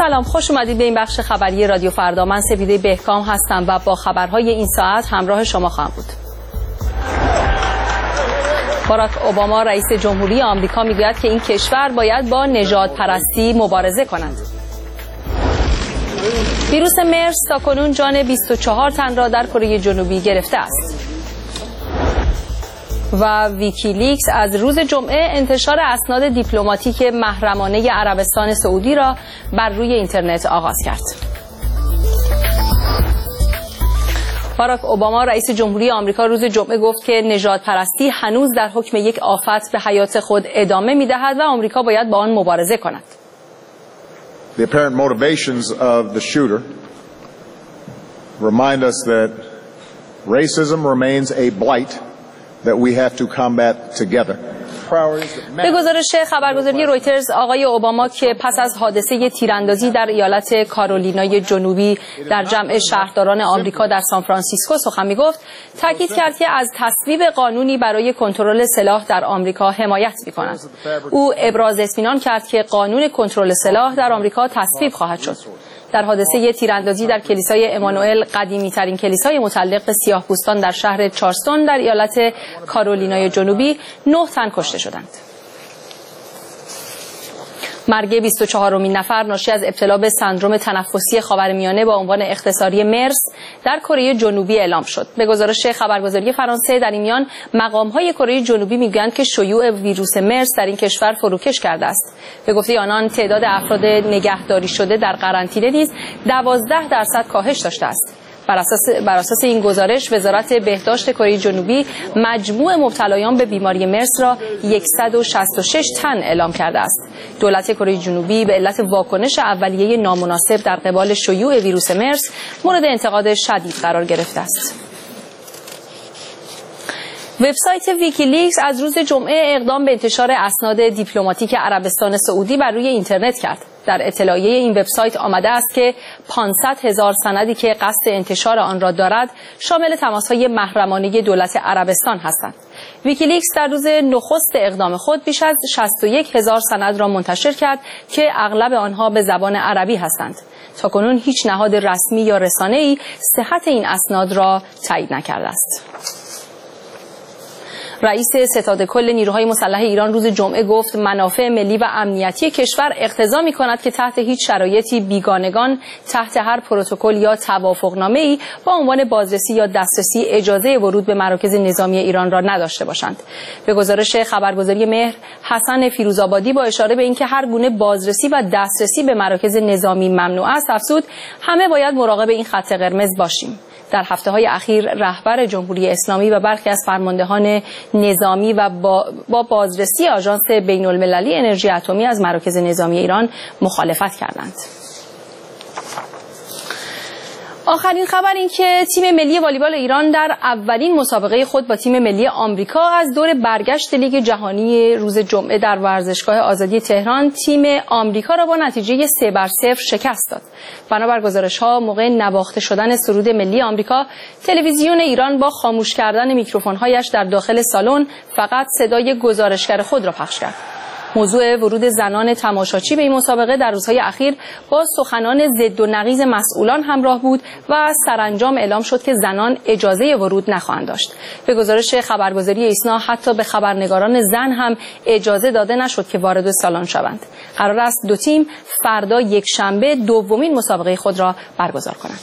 سلام، خوش اومدید به این بخش خبری رادیو فردا. من سپیده بهکام هستم و با خبرهای این ساعت همراه شما خواهم بود. باراک اوباما رئیس جمهوری آمریکا میگوید که این کشور باید با نژادپرستی مبارزه کند. ویروس مرس تاکنون جان 24 تن را در کره جنوبی گرفته است. و ویکیلیکس از روز جمعه انتشار اسناد دیپلماتیک محرمانه عربستان سعودی را بر روی اینترنت آغاز کرد. باراک اوباما رئیس جمهوری آمریکا روز جمعه گفت که نژادپرستی هنوز در حکم یک آفت به حیات خود ادامه می‌دهد و آمریکا باید با آن مبارزه کند. The apparent motivations of the shooter remind us that racism remains a blight that we have to combat together. به گزارش خبرگزاری رویترز، آقای اوباما که پس از حادثه تیراندازی در ایالت کارولینای جنوبی در جمع شهرداران آمریکا در سانفرانسیسکو سخن می‌گفت، تاکید کرد که از تصویب قانونی برای کنترل سلاح در آمریکا حمایت می‌کند. او ابراز اطمینان کرد که قانون کنترل سلاح در آمریکا تصویب خواهد شد. در حادثه تیراندازی در کلیسای امانوئل، قدیمی‌ترین کلیسای متعلق به سیاه‌پوستان در شهر چارلستون در ایالت کارولینای جنوبی، 9 تن کشته شدند. مرگ 24مین نفر ناشی از ابتلا به سندرم تنفسی خاورمیانه با عنوان اختصاری مرس در کره جنوبی اعلام شد. به گزارش خبرگزاری فرانسه، در این میان مقام‌های کره جنوبی میگویند که شیوع ویروس مرس در این کشور فروکش کرده است. به گفته آنان، تعداد افراد نگهداری شده در قرنطینه نیز 12% کاهش داشته است. بر اساس این گزارش، وزارت بهداشت کره جنوبی مجموع مبتلایان به بیماری مرس را 166 تن اعلام کرده است. دولت کره جنوبی به علت واکنش اولیه نامناسب در قبال شیوع ویروس مرس مورد انتقاد شدید قرار گرفته است. وبسایت ویکیلیکس از روز جمعه اقدام به انتشار اسناد دیپلماتیک عربستان سعودی بر روی اینترنت کرد. در اطلاعیه این وبسایت آمده است که 500,000 سندی که قصد انتشار آن را دارد شامل تماس‌های محرمانه دولت عربستان هستند. ویکیلیکس در روز نخست اقدام خود بیش از 61,000 سند را منتشر کرد که اغلب آنها به زبان عربی هستند. تاکنون هیچ نهاد رسمی یا رسانه‌ای صحت این اسناد را تایید نکرده است. رئیس ستاد کل نیروهای مسلح ایران روز جمعه گفت منافع ملی و امنیتی کشور اقتضا می‌کند که تحت هیچ شرایطی بیگانگان تحت هر پروتکل یا توافقنامه‌ای با عنوان بازرسی یا دسترسی اجازه ورود به مراکز نظامی ایران را نداشته باشند. به گزارش خبرگزاری مهر، حسن فیروزآبادی با اشاره به اینکه هر گونه بازرسی و دسترسی به مراکز نظامی ممنوع است، افزود همه باید مراقب این خط قرمز باشیم. در هفته‌های اخیر رهبر جمهوری اسلامی و برخی از فرماندهان نظامی و با بازرسی آژانس بین‌المللی انرژی اتمی از مراکز نظامی ایران مخالفت کردند. آخرین خبر این که تیم ملی والیبال ایران در اولین مسابقه خود با تیم ملی آمریکا از دور برگشت لیگ جهانی روز جمعه در ورزشگاه آزادی تهران تیم آمریکا را با نتیجه 3-0 شکست داد. بنابر گزارش‌ها، موقع نواخته شدن سرود ملی آمریکا، تلویزیون ایران با خاموش کردن میکروفون‌هایش در داخل سالن فقط صدای گزارشگر خود را پخش کرد. موضوع ورود زنان تماشاچی به این مسابقه در روزهای اخیر با سخنان ضد و نقیض مسئولان همراه بود و سرانجام اعلام شد که زنان اجازه ورود نخواهند داشت. به گزارش خبرگزاری ایسنا، حتی به خبرنگاران زن هم اجازه داده نشد که وارد سالن شوند. قرار است دو تیم فردا یکشنبه دومین مسابقه خود را برگزار کنند.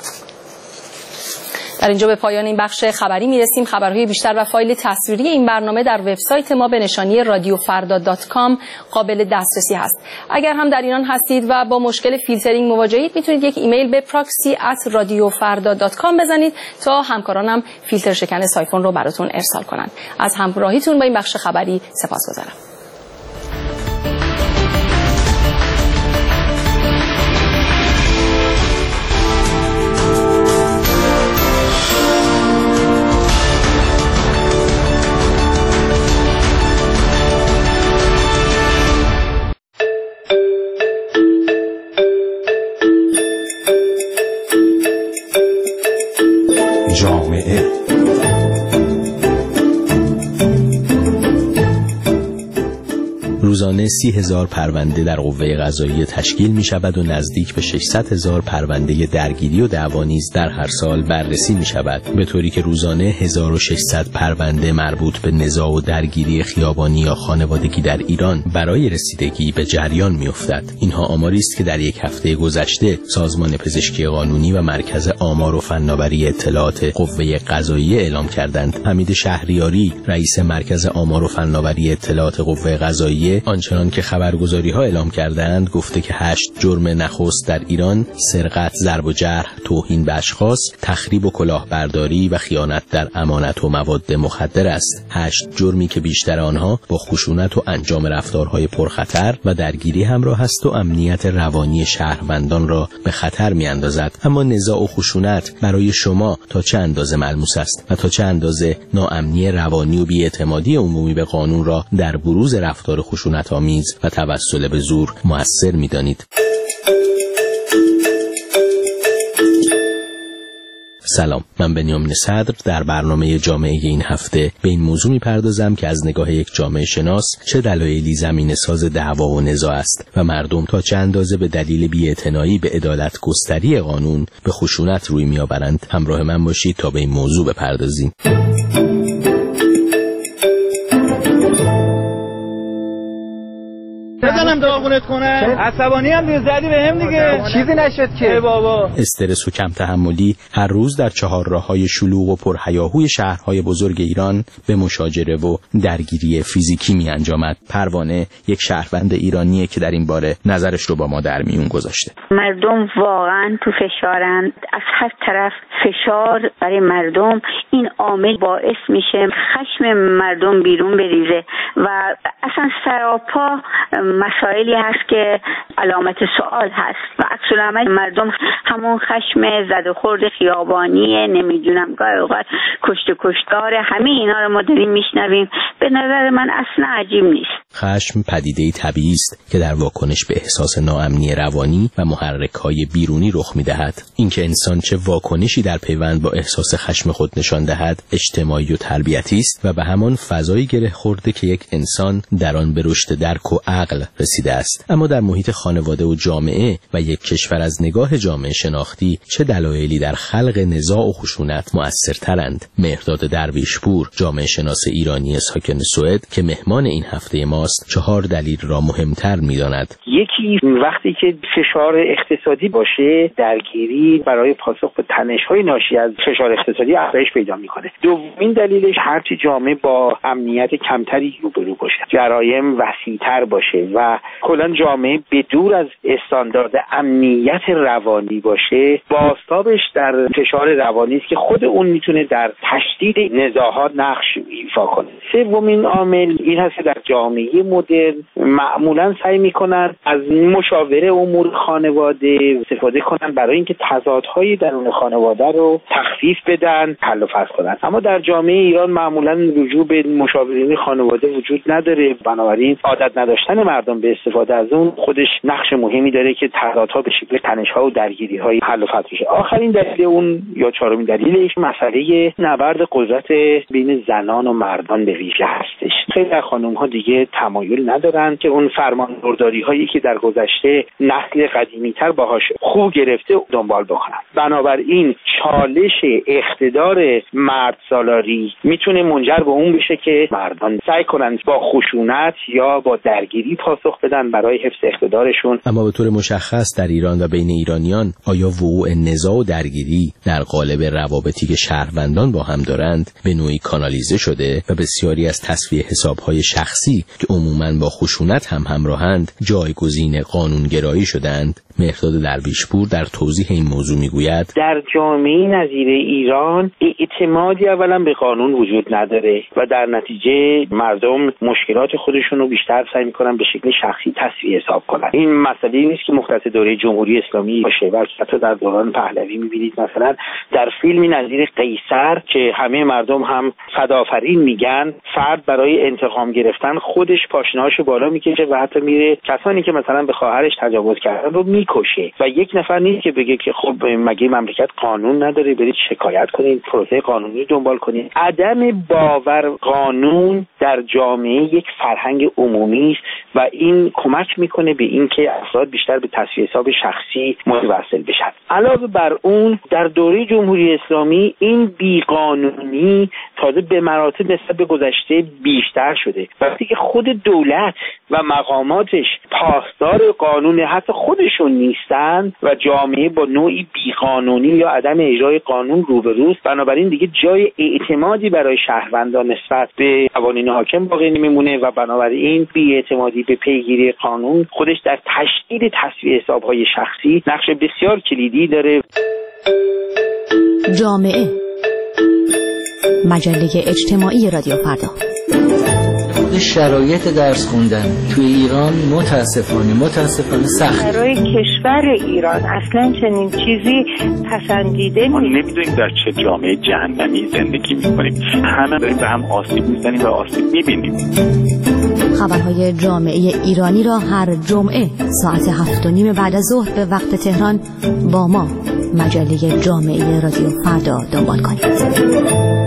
در اینجا به پایان این بخش خبری میرسیم. خبرهای بیشتر و فایل تصویری این برنامه در وبسایت ما به نشانی radiofarda.com قابل دسترسی هست. اگر هم در ایران هستید و با مشکل فیلترینگ مواجهید، میتونید یک ایمیل به proxy@radiofarda.com بزنید تا همکارانم فیلتر شکن سایفون رو براتون ارسال کنند. از همراهیتون با این بخش خبری سپاسگزارم. روزانه 30,000 پرونده در قوه قضاییه تشکیل می شود و نزدیک به 600,000 پرونده درگیری و دعوا نیز در هر سال بررسی می شود، به طوری که روزانه 1600 پرونده مربوط به نزاع و درگیری خیابانی یا خانوادگی در ایران برای رسیدگی به جریان می افتد. اینها آماری است که در یک هفته گذشته سازمان پزشکی قانونی و مرکز آمار و فناوری اطلاعات قوه قضاییه اعلام کردند. حمید شهریاری، رئیس مرکز آمار و فناوری اطلاعات قوه قضاییه، آنچنان که خبرگزاری‌ها اعلام کردند گفته که 8 جرم نخست در ایران سرقت، ضرب و جرح، توهین به اشخاص، تخریب و کلاهبرداری و خیانت در امانت و مواد مخدر است. 8 جرمی که بیشتر آنها با خشونت و انجام رفتارهای پرخطر و درگیری همراه است و امنیت روانی شهروندان را به خطر می‌اندازد. اما نزاع و خشونت برای شما تا چه اندازه ملموس است و تا چه اندازه ناامنی روانی و بی‌اعتمادی عمومی به قانون را در بروز رفتار خشونت‌آمیز و توسل به زور مؤثر می‌دانید؟ سلام، من بنیامین صدر در برنامه جامعه این هفته به این موضوع می‌پردازم که از نگاه یک جامعه شناس چه دلایلی زمینه‌ساز دعوا و نزاع است و مردم تا چه اندازه به دلیل بی‌اعتنایی به عدالت گستری قانون به خشونت روی می‌آورند. همراه من باشید تا به این موضوع بپردازیم. بزنم داغونت کنه. عصبانی هم زدی بهم دیگه. چیزی نشد که بابا. استرس و کم تحملی هر روز در چهارراه‌های شلوغ و پرهیاهوی شهرهای بزرگ ایران به مشاجره و درگیری فیزیکی می‌انجامد. پروانه یک شهروند ایرانیه که در این باره نظرش رو با ما در میون گذاشته. مردم واقعا تو فشارن، از هر طرف فشار برای مردم. این عامل باعث میشه خشم مردم بیرون بریزه و اصلا سراپا مسائلی هست که علامت سوال هست و عکس العمل مردم همون خشم زد و خورد خیابانیه، نمیدونم گاهی اوقات کشتار، همه اینا رو ما داریم میشنویم. به نظر من اصلا عجیب نیست. خشم پدیده‌ای طبیعی است که در واکنش به احساس ناامنی روانی و محرک‌های بیرونی رخ می‌دهد. اینکه انسان چه واکنشی در پیوند با احساس خشم خود نشان دهد اجتماعی و تربیتی است و به همان فضایی گره خورده که یک انسان در آن به رشد درک و عقل رسیده است. اما در محیط خانواده و جامعه و یک کشور از نگاه جامعه شناختی چه دلایلی در خلق نزاع و خشونت مؤثرترند؟ مهرداد درویشپور، جامعه شناس ایرانی ساکن سوئد که مهمان این هفته ماست، 4 دلیل را مهمتر می‌داند. یکی وقتی که فشار اقتصادی باشه، درگیری برای پاسخ به تنش‌های ناشی از فشار اقتصادی افزایش پیدا می‌کنه. دومین دلیلش هرچی جامعه با امنیت کمتری روبرو باشه، جرایم وسیع‌تر باشه و کلاً جامعه به دور از استاندارد امنیت روانی باشه، بازتابش در فشار روانی است که خود اون میتونه در تشدید نزاعات نقش ایفا کنه. سومین عامل این هست که در جامعه مدرن معمولاً سعی میکنن از مشاوره امور خانواده استفاده کنن برای اینکه تضادهای درون خانواده رو تخفیف بدن، حل و فصل کنن. اما در جامعه ایران معمولاً رجوع به مشاورین خانواده وجود نداره، بنابراین عادت نداشتن مردم به استفاده از اون خودش نقش مهمی داره که تضادها به شکل تنش‌ها و درگیری‌های حل و فصل بشه. آخرین دلیل اون یا چهارمین دلیلش مسئله نبرد قدرت بین زنان و مردان به ویژه هستش. خیلی از خانم‌ها دیگه تمایل ندارن که اون فرمانبرداری‌هایی که در گذشته نسل قدیمی‌تر باهاش خو گرفته دنبال بکنن. بنابراین چالش اقتدار مرد سالاری میتونه منجر به اون بشه که مردان سعی کنن با خشونت یا با درگیری پاسخ بدن برای حفظ اقتدارشون. اما به طور مشخص در ایران و بین ایرانیان آیا وقوع نزاع و درگیری در قالب روابطی که شهروندان با هم دارند به نوعی کانالیزه شده و بسیاری از تصفیه حساب‌های شخصی که عموماً با خشونت هم همراهند جایگزین قانونگرایی شدند؟ مهرداد درویشپور در توضیح این موضوع میگوید در جامعه نظیر ایران اعتمادی اولا به قانون وجود نداره و در نتیجه مردم مشکلات خودشون رو بیشتر سعی میکنن به شکل شخصی تصفیه حساب کنن. این مسئله نیست که مختص دوره جمهوری اسلامی باشه، بلکه حتی در دوران پهلوی می‌بینید مثلا در فیلمی نظیر قیصر که همه مردم هم فدافرین میگن، فرد برای انتقام گرفتن خودش پاشنه‌هاشو بالا میکشه و حتی میره کسانی که مثلا به خواهرش تجاوز کردن رو میکشه و یک نفر نیست که بگه که خب مگه مملکت قانون نداره، برید شکایت کنید، پروسه قانونی دنبال کنید. عدم باور قانون در جامعه یک فرهنگ عمومی است و این کمک میکنه به اینکه افراد بیشتر به تصفیه حساب شخصی متوسل بشن. علاوه بر اون در دوره جمهوری اسلامی این بیقانونی تازه به مراتب نسبت به گذشته بیشتر شده. وقتی که خود دولت و مقاماتش پاسدار قانون حتی خودشون نیستن و جامعه با نوعی بیقانونی یا عدم اجرای قانون روبروست، بنابراین دیگه جای اعتمادی برای شهروندان نسبت به قوانین حاکم باقی نمیمونه و بنابراین بی‌اعتمادی به پیگیری قانون خودش در تشدید تصفیه حساب‌های شخصی نقش بسیار کلیدی داره. جامعه، مجله اجتماعی رادیو فردا. شرایط درس خوندن توی ایران متاسفانه سخت. برای کشور ایران اصلا چنین چیزی پسندیده نیست. ما نمیدونیم در چه جامعه جهنمی زندگی میکنیم. همه داریم به هم آسیب میزنیم و آسیب میبینیم. خبرهای جامعه ایرانی را هر جمعه ساعت 7:30 بعد از ظهر به وقت تهران با ما مجله جامعه رادیو فردا دنبال کنید.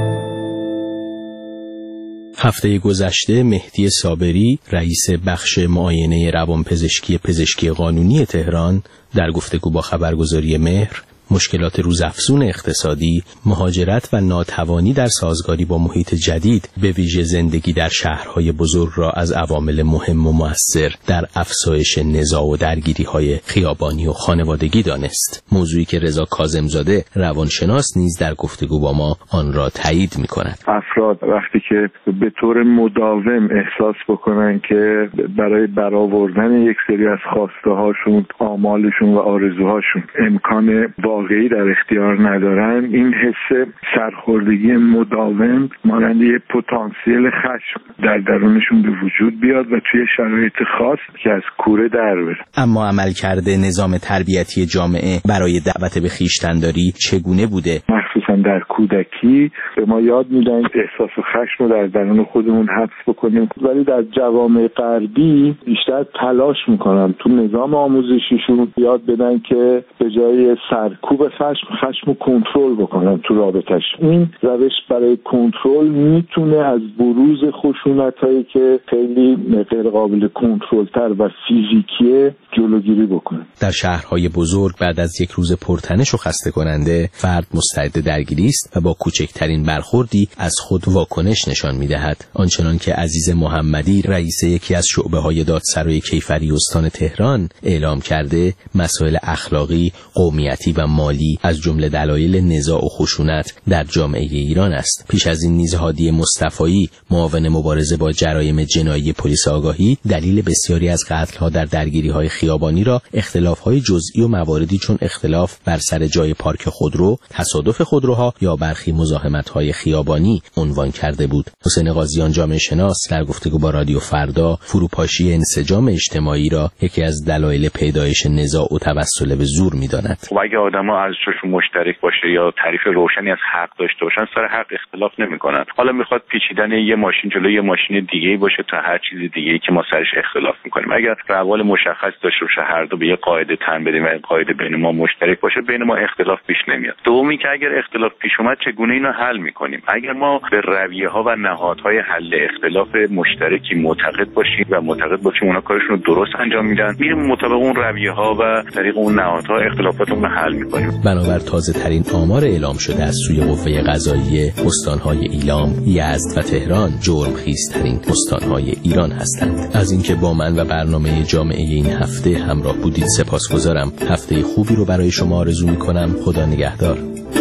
هفته گذشته مهدی صابری رئیس بخش معاینه روانپزشکی پزشکی قانونی تهران در گفتگو با خبرگزاری مهر مشکلات روزافزون اقتصادی، مهاجرت و ناتوانی در سازگاری با محیط جدید به ویژه زندگی در شهرهای بزرگ را از عوامل مهم و مؤثر در افزایش نزاع و درگیری‌های خیابانی و خانوادگی دانست. موضوعی که رضا کاظمزاده روانشناس نیز در گفتگو با ما آن را تایید می‌کند. افراد وقتی که به طور مداوم احساس بکنن که برای برآوردن یک سری از خواسته‌هاشون، آمالشون و آرزوهاشون امکان واقعی در اختیار ندارن، این حس سرخوردگی مداوم مانند یک پتانسیل خشم در درونشون به وجود بیاد و توی شرایط خاص که از کوره در بره. اما عملکرد نظام تربیتی جامعه برای دعوت به خویشتن‌داری چگونه بوده؟ مخصوصا در کودکی به ما یاد میدن احساس خشم رو در درون خودمون حبس بکنیم، ولی در جوامع غربی بیشتر تلاش میکنن تو نظام آموزشیشون یاد بدن که به جای سرکوب خشم رو کنترل بکنن تو رابطش. این روش برای کنترل میتونه از بروز خشونتایی که خیلی غیر قابل کنترل تر و فیزیکیه جلوگیری بکنه. در شهرهای بزرگ بعد از یک روز پرتنش و خسته کننده فرد مستعد درگیری است و با کوچکترین برخوردی از خود واکنش نشان میدهد. آنچنان که عزیز محمدی رئیس یکی از شعبه‌های دادسرای کیفری استان تهران اعلام کرده، مسائل اخلاقی، قومیتی و مالی از جمله دلایل نزاع و خشونت در جامعه ایران است. پیش از این نیز هادی مصطفایی معاون مبارزه با جرایم جنایی پلیس آگاهی دلیل بسیاری از قتل‌ها در درگیری‌های خیابانی را اختلاف‌های جزئی و مواردی چون اختلاف بر سر جای پارک خودرو، تصادف خودروها یا برخی مزاحمت‌های خیابانی عنوان کرده بود. حسین قاضیان جامعه شناس در گفتگو با رادیو فردا فروپاشی انسجام اجتماعی را یکی از دلایل پیدایش نزاع و توسل به زور می‌داند. اگه آدم‌ها ارزششون مشترک باشه یا تعریف روشنی از حق داشته باشن، سر حق اختلاف نمی‌کنن. حالا میخواد پیچیدن یه ماشین جلوی یه ماشین دیگه‌ای باشه تا هر چیز دیگه‌ای که ما سرش اختلاف می‌کنیم. اگر روال مشخص داشته باشه، هر دو به یه قاعده تن بدیم و قاعده بین ما مشترک باشه، بین ما اختلاف پیش نمیاد. دومی که اگر اختلاف پیش اومد چگونه اینو حل می‌کنیم؟ اگر ما به رویه‌ها و نهادهای حل اختلاف مشترکی معتقد باشیم و معتقد باشیم اونا کارشون رو درست انجام میدن، میریم مطابق اون رویه‌ها و طریق اون نهادها اختلافاتون رو حل می‌کنیم. بنابر تازه‌ترین آمار اعلام شده از سوی قوه قضاییه، استان‌های ایلام، یزد و تهران جرم‌خیزترین استان‌های ایران هستند. از اینکه با من و برنامه جامعه این هفته همراه بودید سپاسگزارم. هفته خوبی رو برای شما آرزو می‌کنم. خدا نگهدار.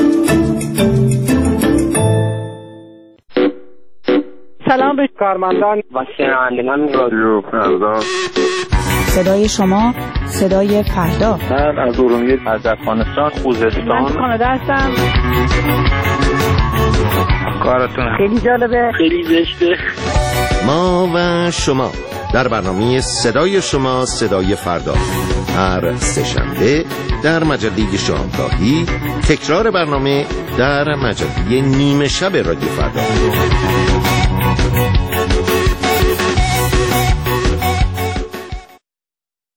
سلام به کارمندان و شنوندگان رادیو فردا. صدای شما، صدای فردا. من از ارومیه، از افغانستان، خوزستان، من کانادا هستم. کارتون خیلی جالبه، خیلی زشته. ما و شما در برنامه صدای شما صدای فردا هر سه‌شنبه در مجله شامگاهی، تکرار برنامه در مجله نیمه شب رادیو فردا.